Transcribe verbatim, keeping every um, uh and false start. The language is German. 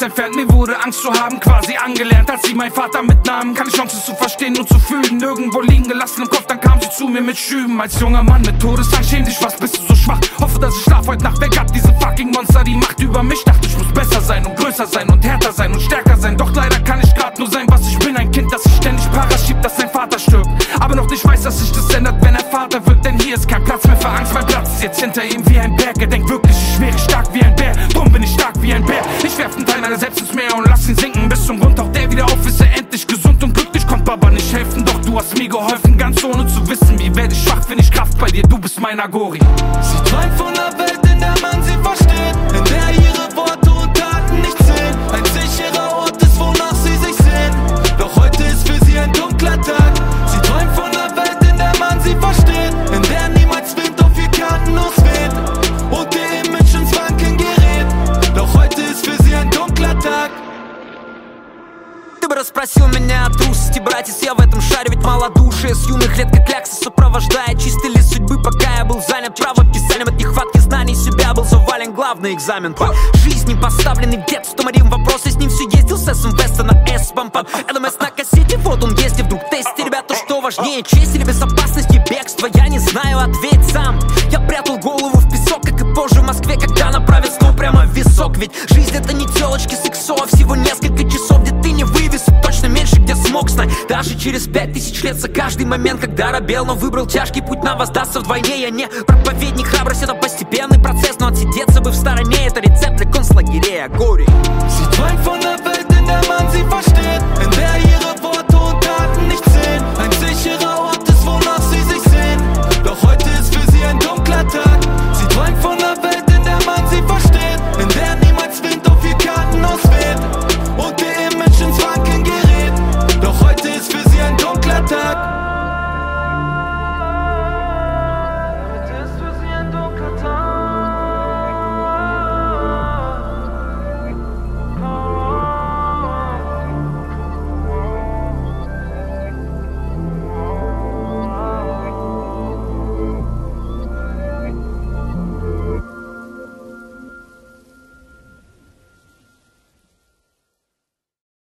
entfernt. Mir wurde Angst zu haben quasi angelernt. Als sie mein Vater mitnahmen, keine Chance zu verstehen und zu fühlen. Nirgendwo liegen gelassen im Kopf, dann kam sie zu mir mit Schüben. Als junger Mann mit Todesangst, schäm dich, was bist du so schwach? Hoffe, dass ich schlaf heute Nacht weg hab. Diese fucking Monster, die Macht über mich. Dachte, ich muss besser sein und größer sein und härter sein und stärker sein. Doch leider kann ich grad nur sein, was ich bin. Ein Kind, das sich ständig Paras schiebt, dass sein Vater stirbt. Aber noch nicht weiß, dass sich das ändert, wenn er Vater wird. Denn hier ist kein Platz mehr für Angst. Mein Platz ist jetzt hinter ihm wie ein Berg. Er denkt wirklich, ich wäre stark wie ein Bär. Drum bin ich stark wie ein Bär. Ich werf den Teil meiner selbst ins Meer und lass ihn sinken bis zum Grund. Taucht der wieder auf, ist er endlich gesund und glücklich. Konnt Baba nicht helfen, doch du hast mir geholfen. Ganz ohne zu wissen, wie werd ich schwach, find ich Kraft bei dir. Du bist mein Agori. Sie träumt von einer Welt, in der man sie versteht, in der ihre Worte und Taten nicht zählen. Ein sicherer Ort ist, wonach sie sich sehen. Doch heute ist für sie ein dunkler Tag. Sie träumt von einer Welt, in der man sie versteht, in der niemals Wind auf ihr Karten ausweht und ihr Image ins Wanken gerät. Doch heute ist für sie ein dunkler Tag. Ты бы расспросил меня о трусости, братец, я в этом шаре, ведь малодушие с юных лет как клякса сопровождает чистый лист судьбы, пока я был занят правописанием. От нехватки знаний себя был завален главный экзамен по жизни, поставленный в детство морим вопрос, и с ним все ездил с эс эм Веста на S-бампа. ЛМС на кассете, вот он есть, и вдруг тесте, ребята, что важнее, честь или безопасность и бегство? Я не знаю, ответь сам. Я прятал голову в песок, как и позже в Москве, когда направил ствол прямо в висок. Ведь жизнь это не телочки сексо, всего несколько часов, где ты не вывез, точно меньше, где смог знать. Даже через пять тысяч лет за каждый момент, когда робел, но выбрал тяжкий путь, на воздастся вдвойне. Я не проповедник, храбрость это постепенный процесс, но отсидеться бы в стороне, это рецепт для концлагерей Агори. Sie träumt von einer Welt, in der man sie versteht,